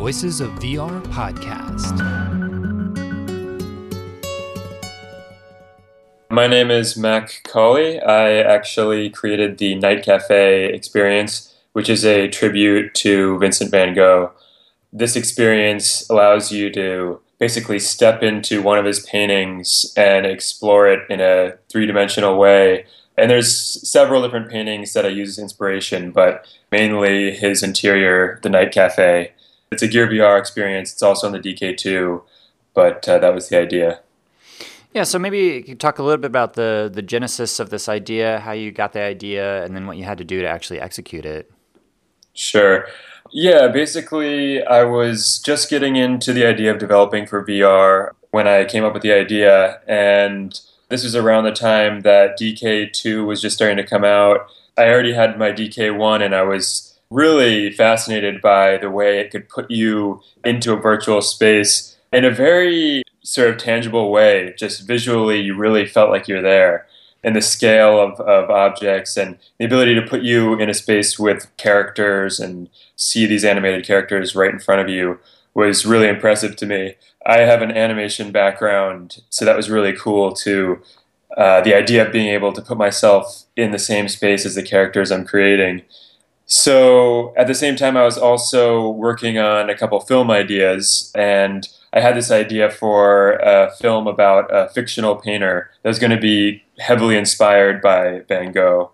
Voices of VR podcast. My name is Mac Colley. I actually created the Night Cafe experience, which is a tribute to Vincent van Gogh. This experience allows you to basically step into one of his paintings and explore it in a three-dimensional way. And there's several different paintings that I use as inspiration, but mainly his interior, the Night Cafe. It's a Gear VR experience. It's also on the DK2, but that was the idea. Yeah, so maybe you could talk a little bit about the genesis of this idea, how you got the idea, and then what you had to do to actually execute it. Sure. Yeah, basically, I was just getting into the idea of developing for VR when I came up with the idea, and this was around the time that DK2 was just starting to come out. I already had my DK1, and I was really fascinated by the way it could put you into a virtual space in a very sort of tangible way. Just visually, you really felt like you're there. And the scale of objects and the ability to put you in a space with characters and see these animated characters right in front of you was really impressive to me. I have an animation background, so that was really cool too. The idea of being able to put myself in the same space as the characters I'm creating. So at the same time, I was also working on a couple film ideas, and I had this idea for a film about a fictional painter that was going to be heavily inspired by Van Gogh.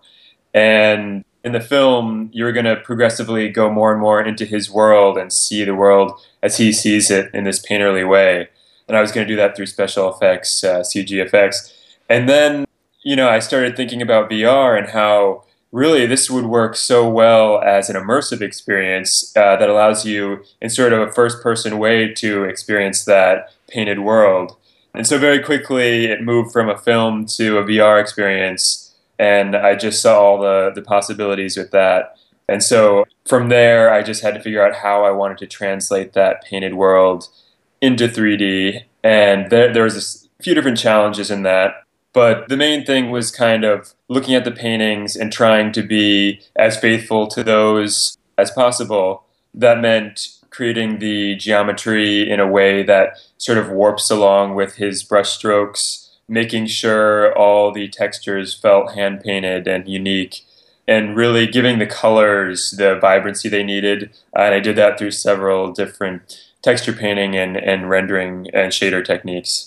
And in the film, you were going to progressively go more and more into his world and see the world as he sees it in this painterly way. And I was going to do that through special effects, CG effects. And then, I started thinking about VR and how really this would work so well as an immersive experience that allows you in sort of a first-person way to experience that painted world. And so very quickly it moved from a film to a VR experience, and I just saw all the possibilities with that. And so from there, I just had to figure out how I wanted to translate that painted world into 3D, and there was a few different challenges in that. But the main thing was kind of looking at the paintings and trying to be as faithful to those as possible. That meant creating the geometry in a way that sort of warps along with his brushstrokes, making sure all the textures felt hand-painted and unique, and really giving the colors the vibrancy they needed. And I did that through several different texture painting and rendering and shader techniques.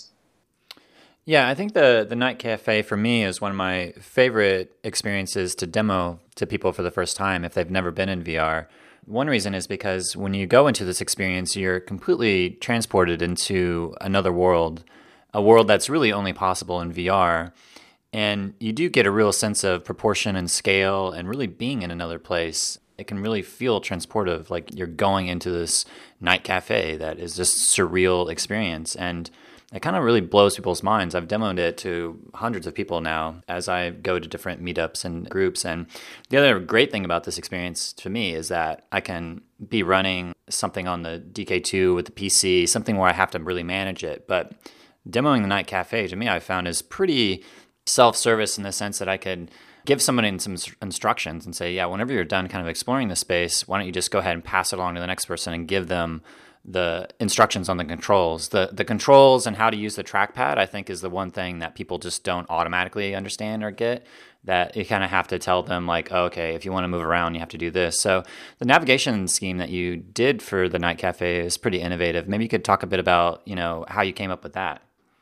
Yeah, I think the Night Cafe for me is one of my favorite experiences to demo to people for the first time if they've never been in VR. One reason is because when you go into this experience, you're completely transported into another world, a world that's really only possible in VR. And you do get a real sense of proportion and scale and really being in another place. It can really feel transportive, like you're going into this night cafe that is just surreal experience. And it kind of really blows people's minds. I've demoed it to hundreds of people now as I go to different meetups and groups. And the other great thing about this experience to me is that I can be running something on the DK2 with the PC, something where I have to really manage it. But demoing the Night Cafe, to me, I found is pretty self-service in the sense that I could give someone some instructions and say, yeah, whenever you're done kind of exploring the space, why don't you just go ahead and pass it along to the next person and give them the instructions on the controls. The controls and how to use the trackpad, I think, is the one thing that people just don't automatically understand or get, that you kind of have to tell them, like, oh, okay, if you want to move around, you have to do this. So the navigation scheme that you did for the Night Cafe is pretty innovative. Maybe you could talk a bit about, how you came up with that.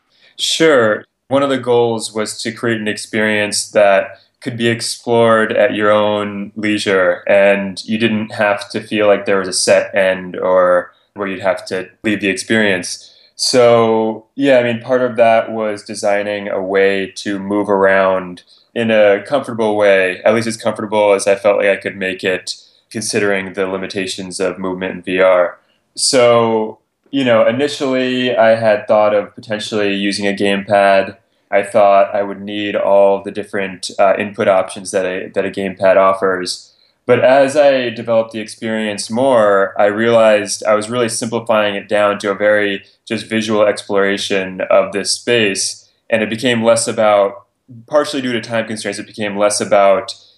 Sure. One of the goals was to create an experience that could be explored at your own leisure, and you didn't have to feel like there was a set end or where you'd have to leave the experience. So, part of that was designing a way to move around in a comfortable way, at least as comfortable as I felt like I could make it, considering the limitations of movement in VR. So, initially I had thought of potentially using a gamepad. I thought I would need all the different input options that a gamepad offers. But as I developed the experience more, I realized I was really simplifying it down to a very just visual exploration of this space. And it became less about, partially due to time constraints, it became less about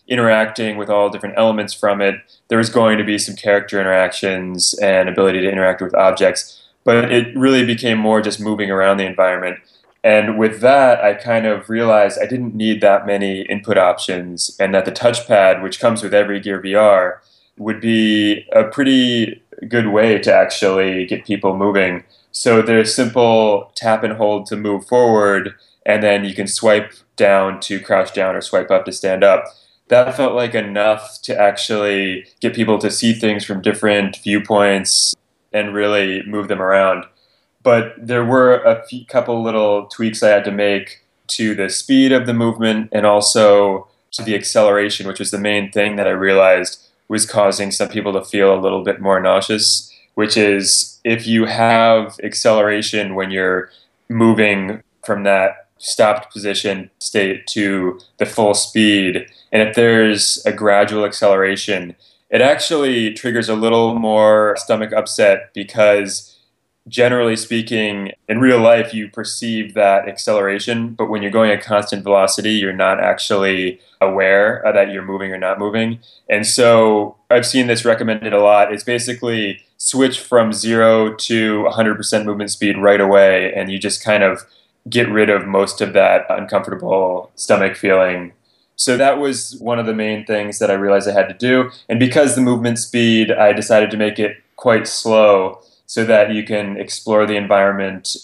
interacting with all different elements from it, there was going to be some character interactions and ability to interact with objects. But it really became more just moving around the environment. And with that, I kind of realized I didn't need that many input options, and that the touchpad, which comes with every Gear VR, would be a pretty good way to actually get people moving. So there's simple tap and hold to move forward, and then you can swipe down to crouch down or swipe up to stand up. That felt like enough to actually get people to see things from different viewpoints and really move them around. But there were couple little tweaks I had to make to the speed of the movement and also to the acceleration, which was the main thing that I realized was causing some people to feel a little bit more nauseous, which is if you have acceleration when you're moving from that stopped position state to the full speed, and if there's a gradual acceleration, it actually triggers a little more stomach upset because generally speaking, in real life, you perceive that acceleration, but when you're going at constant velocity, you're not actually aware that you're moving or not moving. And so I've seen this recommended a lot. It's basically switch from 0 to 100% movement speed right away, and you just kind of get rid of most of that uncomfortable stomach feeling. So that was one of the main things that I realized I had to do. And because the movement speed, I decided to make it quite slow, so that you can explore the environment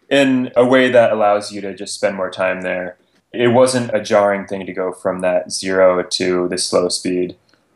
in a way that allows you to just spend more time there. It wasn't a jarring thing to go from that 0 to the slow speed.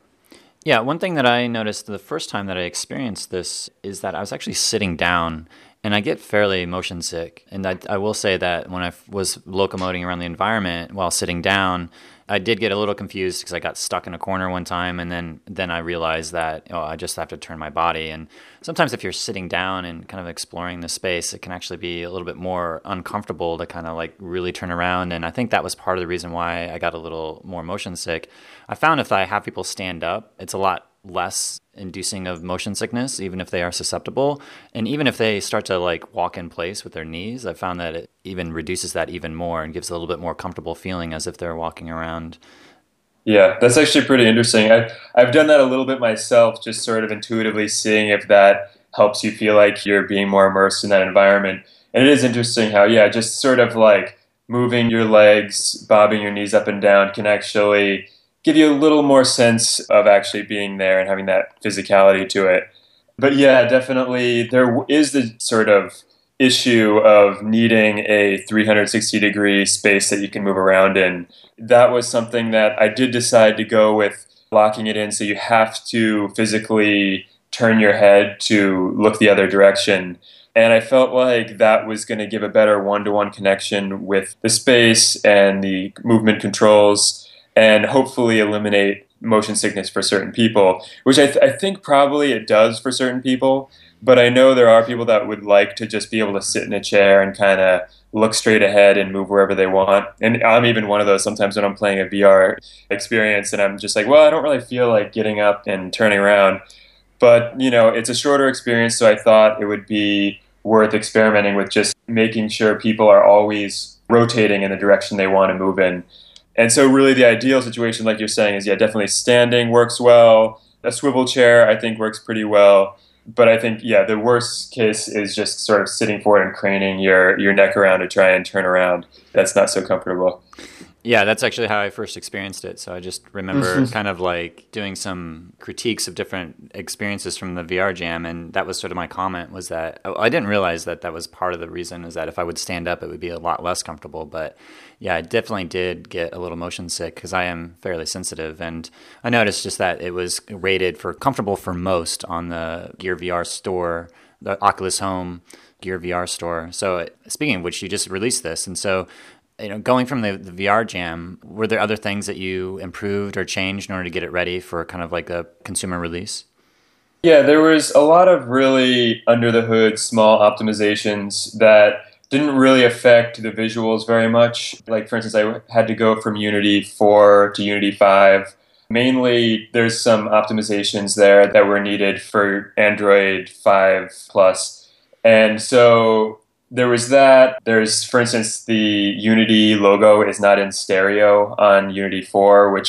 Yeah, one thing that I noticed the first time that I experienced this is that I was actually sitting down, and I get fairly motion sick. And I will say that when I was locomoting around the environment while sitting down, I did get a little confused because I got stuck in a corner one time, and then I realized that I just have to turn my body. And sometimes if you're sitting down and kind of exploring the space, it can actually be a little bit more uncomfortable to kind of like really turn around. And I think that was part of the reason why I got a little more motion sick. I found if I have people stand up, it's a lot less inducing of motion sickness, even if they are susceptible. And even if they start to like walk in place with their knees, I found that it even reduces that even more and gives a little bit more comfortable feeling as if they're walking around. Yeah, that's actually pretty interesting. I've done that a little bit myself, just sort of intuitively seeing if that helps you feel like you're being more immersed in that environment. And it is interesting how, yeah, just sort of like moving your legs, bobbing your knees up and down can actually give you a little more sense of actually being there and having that physicality to it. But yeah, definitely there is the sort of issue of needing a 360-degree space that you can move around in. That was something that I did decide to go with locking it in, so you have to physically turn your head to look the other direction. And I felt like that was going to give a better one-to-one connection with the space and the movement controls, and hopefully eliminate motion sickness for certain people, which I think probably it does for certain people. But I know there are people that would like to just be able to sit in a chair and kind of look straight ahead and move wherever they want. And I'm even one of those sometimes when I'm playing a VR experience and I'm just like, well, I don't really feel like getting up and turning around. But, it's a shorter experience, so I thought it would be worth experimenting with just making sure people are always rotating in the direction they want to move in. And so really the ideal situation, like you're saying, is, yeah, definitely standing works well. A swivel chair, I think, works pretty well. But I think, yeah, the worst case is just sort of sitting forward and craning your neck around to try and turn around. That's not so comfortable. Yeah, that's actually how I first experienced it. So I just remember kind of like doing some critiques of different experiences from the VR Jam, and that was sort of my comment, was that I didn't realize that was part of the reason, is that if I would stand up, it would be a lot less comfortable. But yeah, I definitely did get a little motion sick because I am fairly sensitive, and I noticed just that it was rated for comfortable for most on the Gear VR store, the Oculus Home Gear VR store. So speaking of which, you just released this, and so going from the VR Jam, were there other things that you improved or changed in order to get it ready for kind of like a consumer release? Yeah, there was a lot of really under the hood small optimizations that didn't really affect the visuals very much. Like, for instance, I had to go from Unity 4 to Unity 5. Mainly, there's some optimizations there that were needed for Android 5 Plus. And so there was that. There's, for instance, the Unity logo is not in stereo on Unity 4, which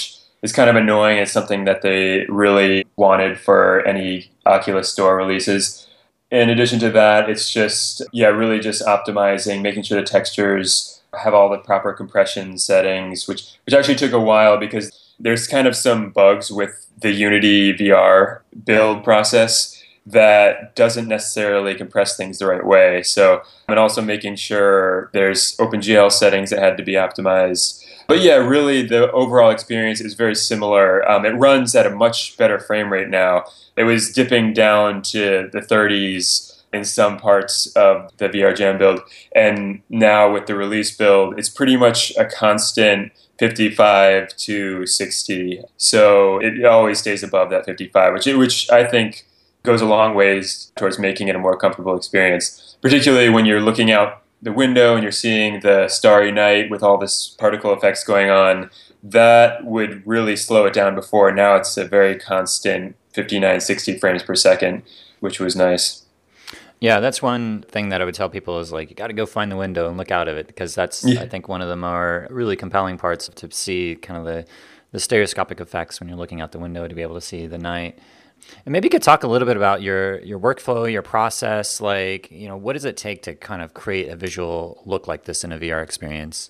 is kind of annoying. It's something that they really wanted for any Oculus Store releases. In addition to that, it's just, really just optimizing, making sure the textures have all the proper compression settings, which actually took a while because there's kind of some bugs with the Unity VR build process that doesn't necessarily compress things the right way. So, and also making sure there's OpenGL settings that had to be optimized. But yeah, really the overall experience is very similar. It runs at a much better frame rate now. It was dipping down to the 30s in some parts of the VR Jam build. And now with the release build, it's pretty much a constant 55 to 60. So it always stays above that 55, which I think goes a long ways towards making it a more comfortable experience, particularly when you're looking out the window and you're seeing the starry night with all this particle effects going on. That would really slow it down before. Now it's a very constant 59, 60 frames per second, which was nice. Yeah, that's one thing that I would tell people is like, you got to go find the window and look out of it, because that's, I think, one of the more really compelling parts to see kind of the stereoscopic effects when you're looking out the window to be able to see the night. And maybe you could talk a little bit about your workflow, your process. Like, what does it take to kind of create a visual look like this in a VR experience?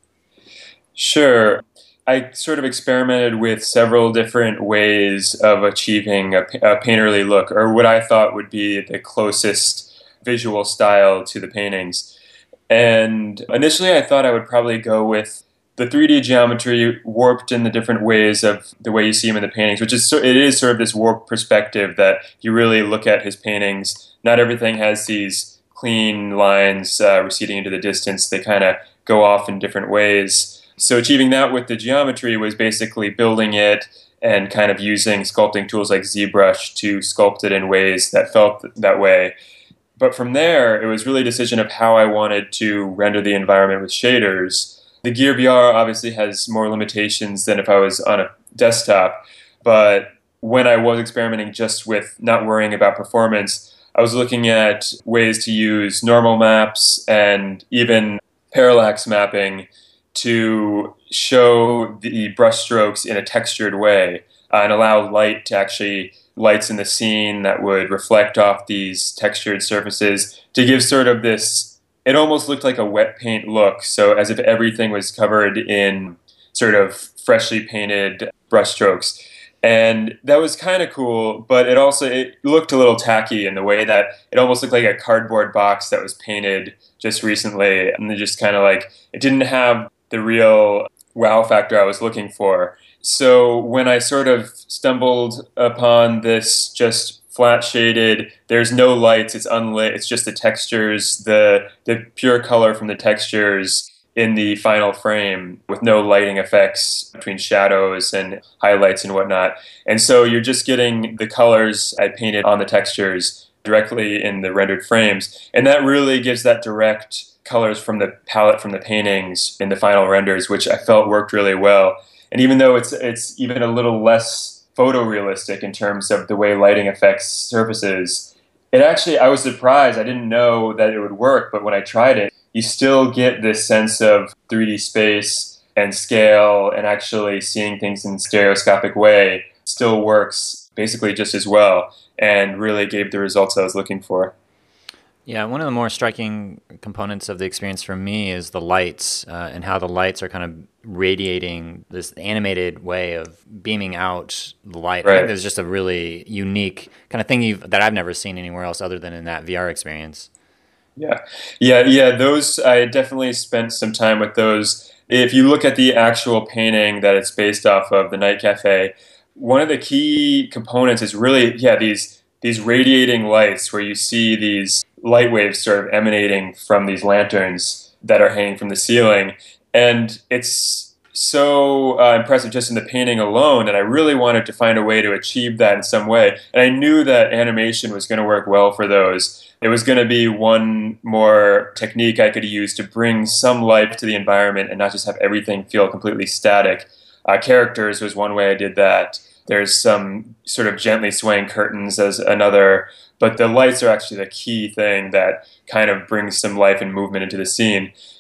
Sure. I sort of experimented with several different ways of achieving a painterly look, or what I thought would be the closest visual style to the paintings. And initially I thought I would probably go with the 3D geometry warped in the different ways of the way you see him in the paintings, it is sort of this warped perspective that you really look at his paintings. Not everything has these clean lines receding into the distance. They kind of go off in different ways. So achieving that with the geometry was basically building it and kind of using sculpting tools like ZBrush to sculpt it in ways that felt that way. But from there, it was really a decision of how I wanted to render the environment with shaders. The Gear VR obviously has more limitations than if I was on a desktop, but when I was experimenting just with not worrying about performance, I was looking at ways to use normal maps and even parallax mapping to show the brushstrokes in a textured way and allow lights in the scene that would reflect off these textured surfaces to give sort of this. It almost looked like a wet paint look, so as if everything was covered in sort of freshly painted brushstrokes. And that was kind of cool, but it looked a little tacky in the way that it almost looked like a cardboard box that was painted just recently, and just kind of like, it didn't have the real wow factor I was looking for. So when I sort of stumbled upon this just flat shaded, there's no lights, it's unlit, it's just the textures, the pure color from the textures in the final frame with no lighting effects between shadows and highlights and whatnot. And so you're just getting the colors I painted on the textures directly in the rendered frames. And that really gives that direct colors from the palette from the paintings in the final renders, which I felt worked really well. And even though it's even a little less photorealistic in terms of the way lighting affects surfaces, I was surprised. I didn't know that it would work, but when I tried it, you still get this sense of 3D space and scale, and actually seeing things in a stereoscopic way still works basically just as well, and really gave the results I was looking for. Yeah, one of the more striking components of the experience for me is the lights and how the lights are kind of radiating this animated way of beaming out the light. Right. I think there's just a really unique kind of thing that I've never seen anywhere else other than in that VR experience. Yeah. Those, I definitely spent some time with those. If you look at the actual painting that it's based off of, the Night Cafe, one of the key components is really, these radiating lights where you see these light waves sort of emanating from these lanterns that are hanging from the ceiling. And it's so impressive just in the painting alone, and I really wanted to find a way to achieve that in some way. And I knew that animation was going to work well for those. It was going to be one more technique I could use to bring some life to the environment and not just have everything feel completely static. Characters was one way I did that. There's some sort of gently swaying curtains as another, but the lights are actually the key thing that kind of brings some life and movement into the scene.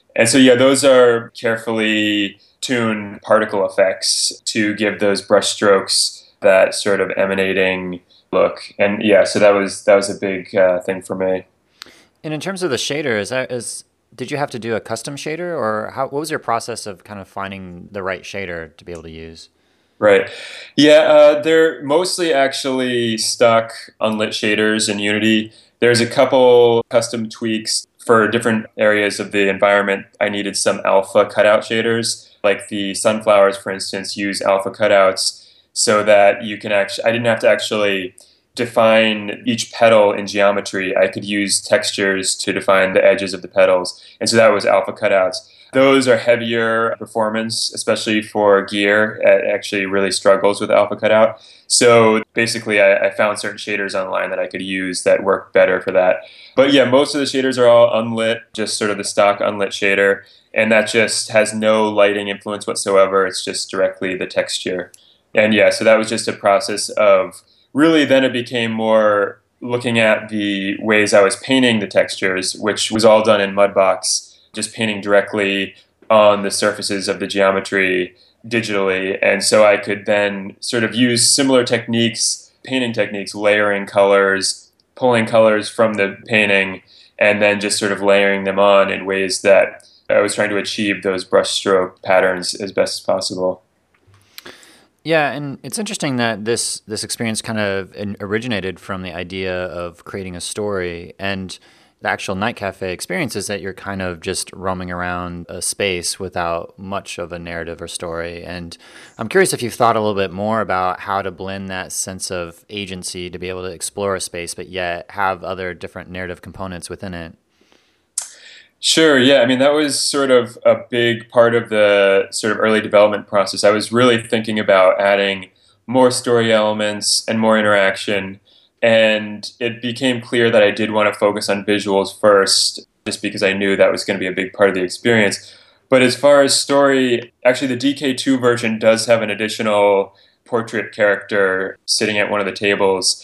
And so, yeah, those are carefully tuned particle effects to give those brush strokes that sort of emanating look. And yeah, so that was a big thing for me. And in terms of the shader, did you have to do a custom shader, or what was your process of kind of finding the right shader to be able to use? Right. Yeah, they're mostly actually stock unlit shaders in Unity. There's a couple custom tweaks for different areas of the environment. I needed some alpha cutout shaders, like the sunflowers, for instance, use alpha cutouts so that you can actually, I didn't have to actually define each petal in geometry. I could use textures to define the edges of the petals. And so that was alpha cutouts. Those are heavier performance, especially for gear. It actually really struggles with alpha cutout. So basically, I found certain shaders online that I could use that work better for that. But yeah, most of the shaders are all unlit, just sort of the stock unlit shader. And that just has no lighting influence whatsoever. It's just directly the texture. And yeah, so that was just a process of really then it became more looking at the ways I was painting the textures, which was all done in Mudbox, just painting directly on the surfaces of the geometry digitally. And so I could then sort of use similar techniques, painting techniques, layering colors, pulling colors from the painting, and then just sort of layering them on in ways that I was trying to achieve those brushstroke patterns as best as possible. Yeah, and it's interesting that this experience kind of originated from the idea of creating a story, and the actual Night Cafe experience is that you're kind of just roaming around a space without much of a narrative or story. And I'm curious if you've thought a little bit more about how to blend that sense of agency to be able to explore a space, but yet have other different narrative components within it. Sure, yeah. I mean, that was sort of a big part of the sort of early development process. I was really thinking about adding more story elements and more interaction. And it became clear that I did want to focus on visuals first, just because I knew that was going to be a big part of the experience. But as far as story, actually, the DK2 version does have an additional portrait character sitting at one of the tables.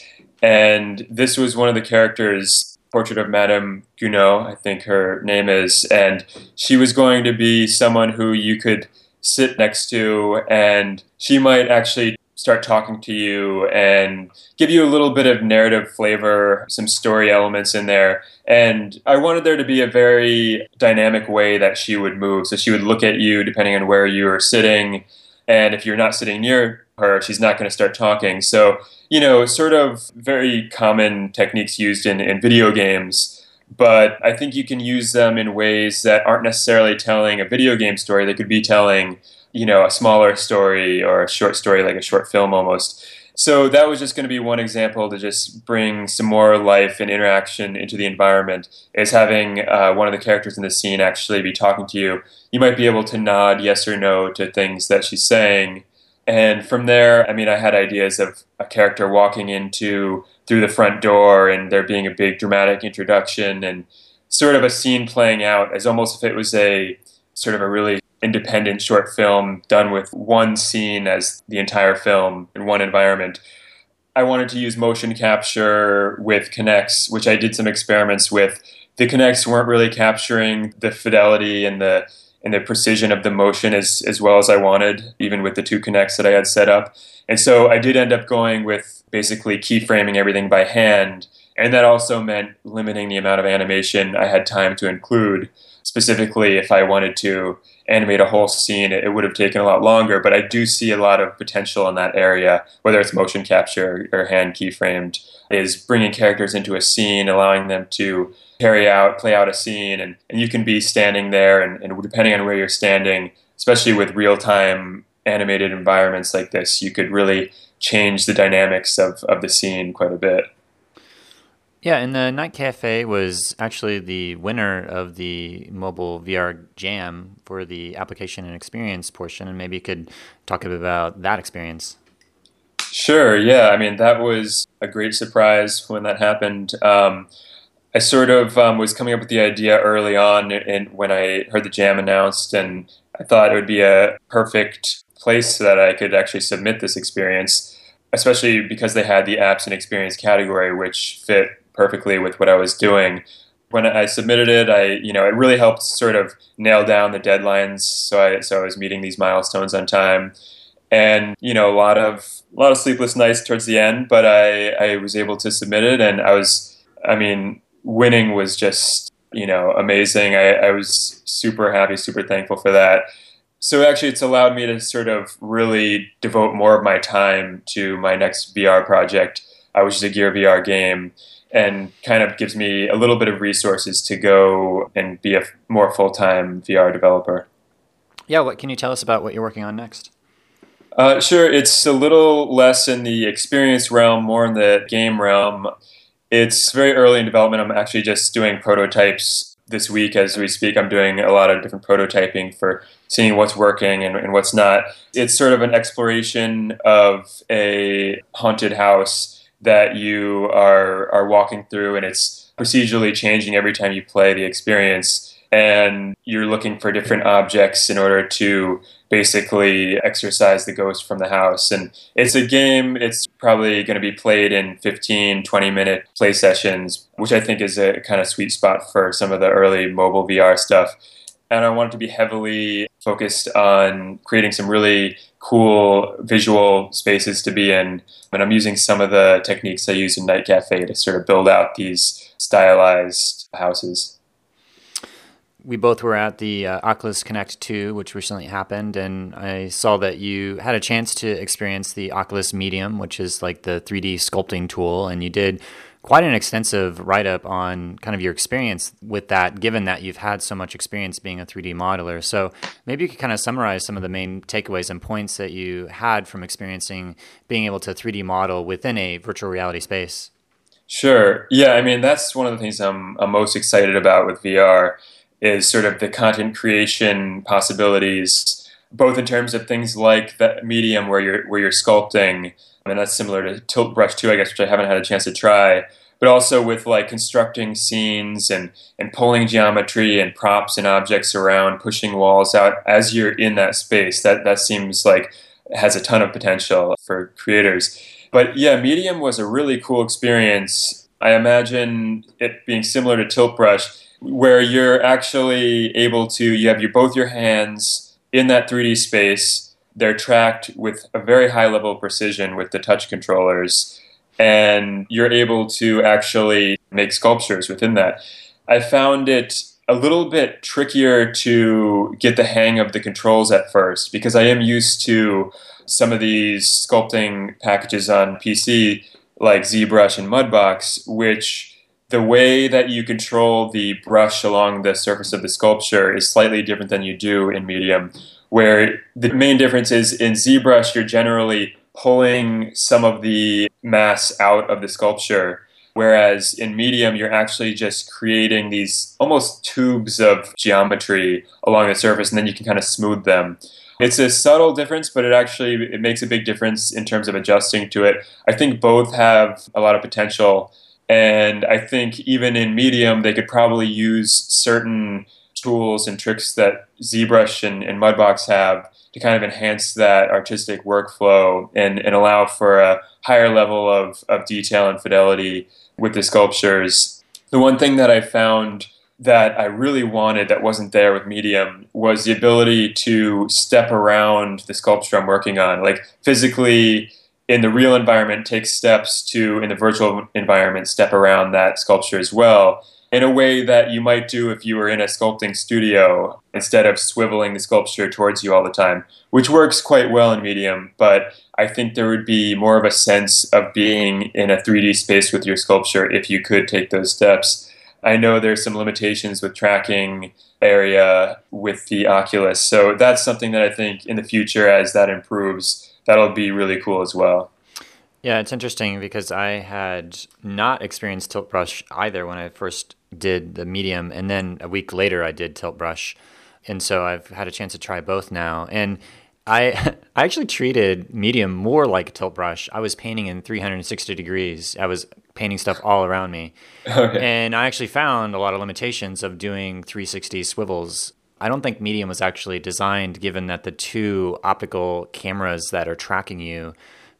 And this was one of the characters, portrait of Madame Gounod, I think her name is, and she was going to be someone who you could sit next to, and she might actually start talking to you and give you a little bit of narrative flavor, some story elements in there. And I wanted there to be a very dynamic way that she would move. So she would look at you depending on where you are sitting. And if you're not sitting near her, she's not going to start talking. So, sort of very common techniques used in video games. But I think you can use them in ways that aren't necessarily telling a video game story. They could be telling, a smaller story or a short story, like a short film almost. So that was just going to be one example to just bring some more life and interaction into the environment, is having one of the characters in the scene actually be talking to you. You might be able to nod yes or no to things that she's saying. And from there, I mean, I had ideas of a character walking through the front door and there being a big dramatic introduction and sort of a scene playing out as almost if it was a sort of a really independent short film done with one scene as the entire film in one environment. I wanted to use motion capture with Kinects, which I did some experiments with. The Kinects weren't really capturing the fidelity and the precision of the motion as well as I wanted, even with the two Kinects that I had set up. And so I did end up going with basically keyframing everything by hand. And that also meant limiting the amount of animation I had time to include. Specifically, if I wanted to animate a whole scene, it would have taken a lot longer. But I do see a lot of potential in that area, whether it's motion capture or hand keyframed, is bringing characters into a scene, allowing them to play out a scene. And you can be standing there, and depending on where you're standing, especially with real-time animated environments like this, you could really change the dynamics of the scene quite a bit. Yeah, and the Night Cafe was actually the winner of the Mobile VR Jam for the application and experience portion, and maybe you could talk a bit about that experience. Sure, yeah. I mean, that was a great surprise when that happened. I sort of was coming up with the idea early on when I heard the Jam announced, and I thought it would be a perfect place that I could actually submit this experience, especially because they had the apps and experience category, which fit perfectly with what I was doing. when I submitted it, it really helped sort of nail down the deadlines. So I was meeting these milestones on time, and a lot of sleepless nights towards the end. But I was able to submit it, and winning was just amazing. I was super happy, super thankful for that. So actually, it's allowed me to sort of really devote more of my time to my next VR project, which is a Gear VR game, and kind of gives me a little bit of resources to go and be a more full-time VR developer. Yeah, what can you tell us about what you're working on next? Sure, it's a little less in the experience realm, more in the game realm. It's very early in development. I'm actually just doing prototypes this week as we speak. I'm doing a lot of different prototyping for seeing what's working and what's not. It's sort of an exploration of a haunted house that you are walking through, and it's procedurally changing every time you play the experience. And you're looking for different objects in order to basically exorcise the ghost from the house. And it's a game, it's probably going to be played in 15, 20-minute play sessions, which I think is a kind of sweet spot for some of the early mobile VR stuff. And I want it to be heavily focused on creating some really cool visual spaces to be in. And I'm using some of the techniques I use in Night Cafe to sort of build out these stylized houses. We both were at the Oculus Connect 2, which recently happened, and I saw that you had a chance to experience the Oculus Medium, which is like the 3D sculpting tool, and you did quite an extensive write-up on kind of your experience with that, given that you've had so much experience being a 3D modeler. So maybe you could kind of summarize some of the main takeaways and points that you had from experiencing being able to 3D model within a virtual reality space. Sure. Yeah, that's one of the things I'm most excited about with VR is sort of the content creation possibilities, both in terms of things like that medium where you're sculpting, and that's similar to Tilt Brush 2, I guess, which I haven't had a chance to try, but also with like constructing scenes and pulling geometry and props and objects around, pushing walls out as you're in that space. That seems like it has a ton of potential for creators. But yeah, Medium was a really cool experience. I imagine it being similar to Tilt Brush, where you're actually able to, you have both your hands in that 3D space. They're tracked with a very high level of precision with the touch controllers, and you're able to actually make sculptures within that. I found it a little bit trickier to get the hang of the controls at first, because I am used to some of these sculpting packages on PC like ZBrush and Mudbox, which the way that you control the brush along the surface of the sculpture is slightly different than you do in Medium, where the main difference is in ZBrush, you're generally pulling some of the mass out of the sculpture, whereas in Medium, you're actually just creating these almost tubes of geometry along the surface, and then you can kind of smooth them. It's a subtle difference, but it makes a big difference in terms of adjusting to it. I think both have a lot of potential. And I think even in Medium, they could probably use certain tools and tricks that ZBrush and Mudbox have to kind of enhance that artistic workflow and allow for a higher level of detail and fidelity with the sculptures. The one thing that I found that I really wanted that wasn't there with Medium was the ability to step around the sculpture I'm working on, like physically in the real environment, take steps to, in the virtual environment, step around that sculpture as well, in a way that you might do if you were in a sculpting studio, instead of swiveling the sculpture towards you all the time, which works quite well in Medium. But I think there would be more of a sense of being in a 3D space with your sculpture if you could take those steps. I know there's some limitations with tracking area with the Oculus, so that's something that I think in the future, as that improves, that'll be really cool as well. Yeah, it's interesting because I had not experienced Tilt Brush either when I first did the Medium, and then a week later I did Tilt Brush. And so I've had a chance to try both now. And I actually treated Medium more like Tilt Brush. I was painting in 360 degrees. I was painting stuff all around me. Okay. And I actually found a lot of limitations of doing 360 swivels. I don't think Medium was actually designed, given that the two optical cameras that are tracking you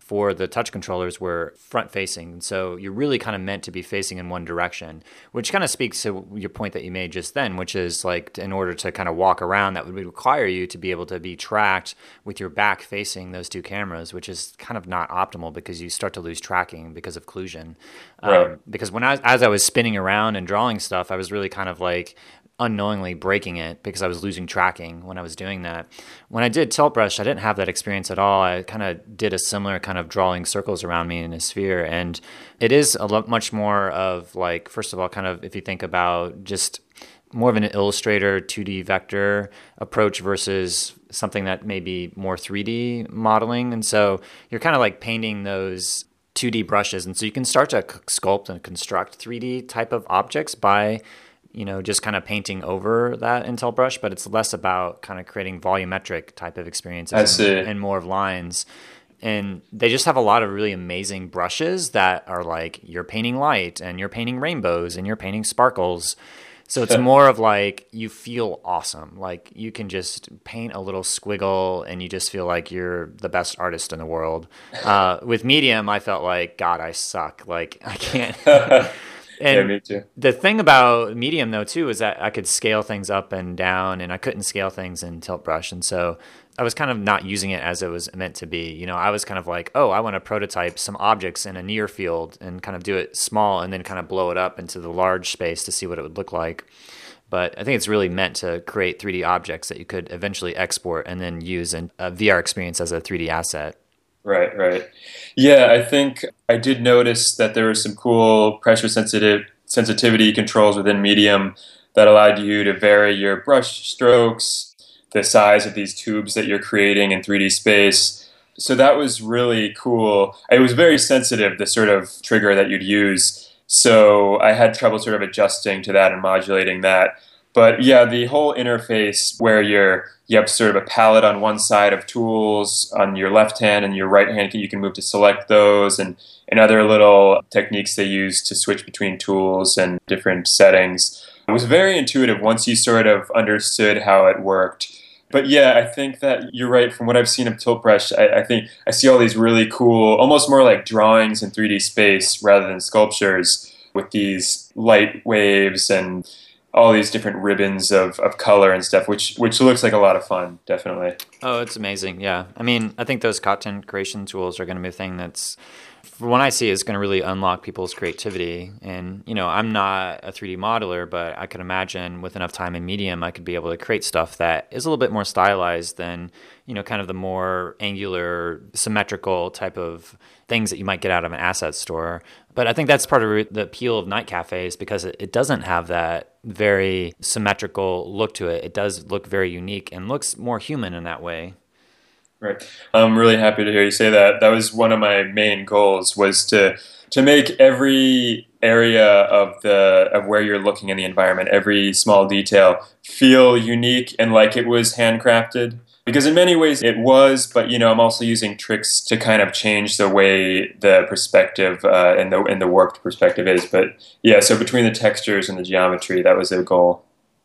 for the touch controllers were front facing. And so you're really kind of meant to be facing in one direction, which kind of speaks to your point that you made just then, which is like in order to kind of walk around, that would require you to be able to be tracked with your back facing those two cameras, which is kind of not optimal because you start to lose tracking because of occlusion. Right. Because as I was spinning around and drawing stuff, I was really kind of like unknowingly breaking it because I was losing tracking when I was doing that. When I did tilt brush, I didn't have that experience at all. I kind of did a similar kind of drawing circles around me in a sphere. And it is a lot much more of like, first of all, kind of if you think about just more of an Illustrator 2D vector approach versus something that may be more 3D modeling. And so you're kind of like painting those 2D brushes. And so you can start to sculpt and construct 3D type of objects by just kind of painting over that in tilt brush, but it's less about kind of creating volumetric type of experiences and more of lines. And they just have a lot of really amazing brushes that are like you're painting light and you're painting rainbows and you're painting sparkles. So it's more of like you feel awesome. Like you can just paint a little squiggle and you just feel like you're the best artist in the world. With Medium, I felt like, God, I suck. Like I can't. And yeah, me too. The thing about Medium, though, too, is that I could scale things up and down, and I couldn't scale things in Tilt Brush. And so I was kind of not using it as it was meant to be. I was kind of like, oh, I want to prototype some objects in a near field and kind of do it small and then kind of blow it up into the large space to see what it would look like. But I think it's really meant to create 3D objects that you could eventually export and then use in a VR experience as a 3D asset. Right. Yeah, I think I did notice that there were some cool pressure sensitivity controls within Medium that allowed you to vary your brush strokes, the size of these tubes that you're creating in 3D space. So that was really cool. It was very sensitive, the sort of trigger that you'd use. So I had trouble sort of adjusting to that and modulating that. But yeah, the whole interface where you have sort of a palette on one side of tools on your left hand and your right hand, you can move to select those and other little techniques they use to switch between tools and different settings. It was very intuitive once you sort of understood how it worked. But yeah, I think that you're right. From what I've seen of Tilt Brush, I think I see all these really cool, almost more like drawings in 3D space rather than sculptures with these light waves and all these different ribbons of color and stuff, which looks like a lot of fun, definitely. Oh, it's amazing. Yeah. I mean, I think those content creation tools are going to be a thing that's, from what I see, is going to really unlock people's creativity. And, I'm not a 3D modeler, but I could imagine with enough time in Medium, I could be able to create stuff that is a little bit more stylized than, kind of the more angular, symmetrical type of things that you might get out of an asset store. But I think that's part of the appeal of Night Cafe is because it doesn't have that very symmetrical look to it. It does look very unique and looks more human in that way. Right. I'm really happy to hear you say that. That was one of my main goals, was to make every area of where you're looking in the environment, every small detail, feel unique and like it was handcrafted. Because in many ways it was, but I'm also using tricks to kind of change the way the perspective and the warped perspective is. But yeah, so between the textures and the geometry, that was the goal.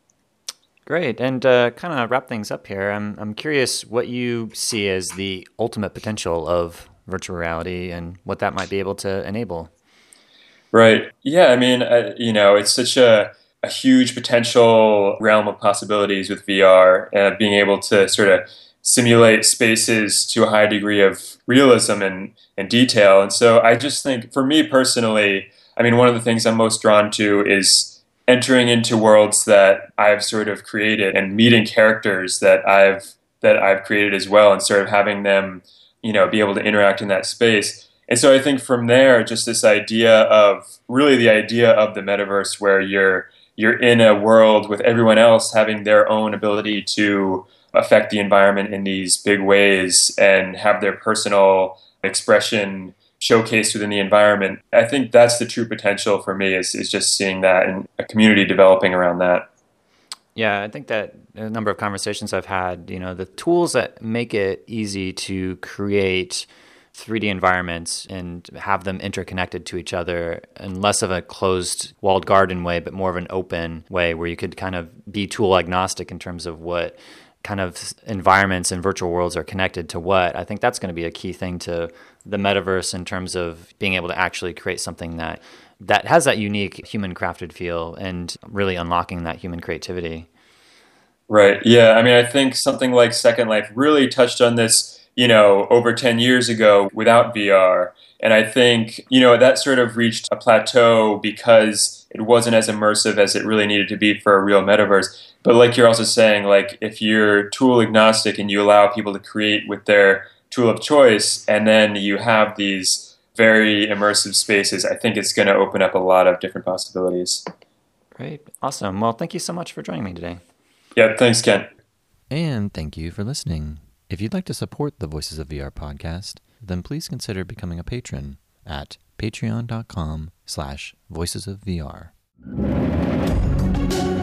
Great. And kind of wrap things up here, I'm curious what you see as the ultimate potential of virtual reality and what that might be able to enable. Right. Yeah. I mean, it's such a huge potential realm of possibilities with VR, being able to sort of simulate spaces to a high degree of realism and detail. And so I just think, for me personally, I mean, one of the things I'm most drawn to is entering into worlds that I've sort of created and meeting characters that I've created as well, and sort of having them, be able to interact in that space. And so I think from there, just this idea of the metaverse, where you're in a world with everyone else having their own ability to affect the environment in these big ways and have their personal expression showcased within the environment. I think that's the true potential for me, is just seeing that and a community developing around that. Yeah, I think that a number of conversations I've had, the tools that make it easy to create 3D environments and have them interconnected to each other in less of a closed walled garden way, but more of an open way where you could kind of be tool agnostic in terms of what kind of environments and virtual worlds are connected to what. I think that's going to be a key thing to the metaverse in terms of being able to actually create something that has that unique human crafted feel and really unlocking that human creativity. Right. Yeah. I mean, I think something like Second Life really touched on this, over 10 years ago without VR. And I think, that sort of reached a plateau because it wasn't as immersive as it really needed to be for a real metaverse. But like you're also saying, like if you're tool agnostic and you allow people to create with their tool of choice, and then you have these very immersive spaces, I think it's going to open up a lot of different possibilities. Great. Awesome. Well, thank you so much for joining me today. Yeah, thanks, Ken. And thank you for listening. If you'd like to support the Voices of VR podcast, then please consider becoming a patron at patreon.com/voicesofvr.